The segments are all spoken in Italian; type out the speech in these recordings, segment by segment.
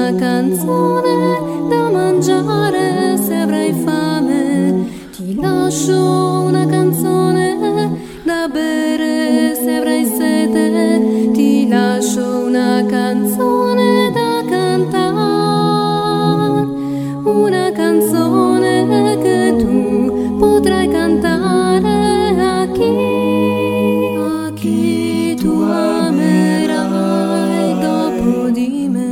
una canzone da mangiare se avrai fame, ti lascio una canzone da bere se avrai sete, ti lascio una canzone da cantare, una canzone che tu potrai cantare a chi tu amerai dopo di me.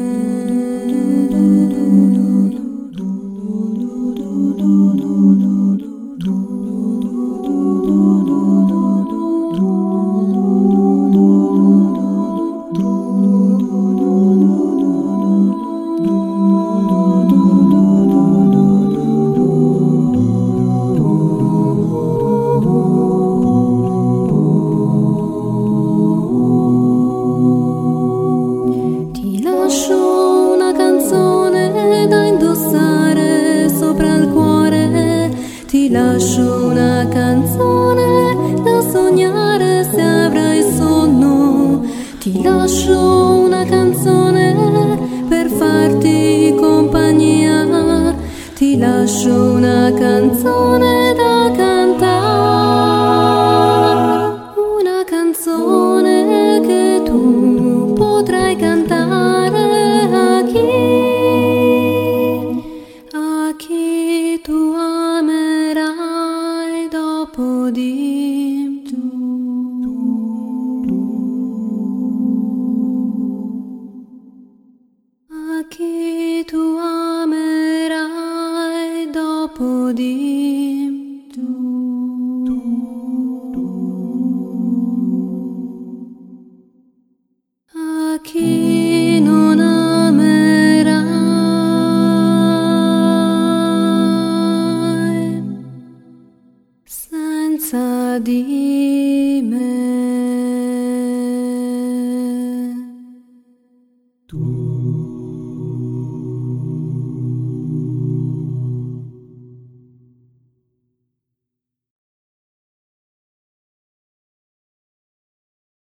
Ti lascio una canzone da indossare sopra il cuore, ti lascio una canzone da sognare se avrai sonno, ti lascio una canzone per farti compagnia, ti lascio una canzone da cantare, una canzone che tu potrai cantare a chi tu amerai dopo di tu. A chi tu amerai dopo di tu. A chi non amerai senza di me. Tu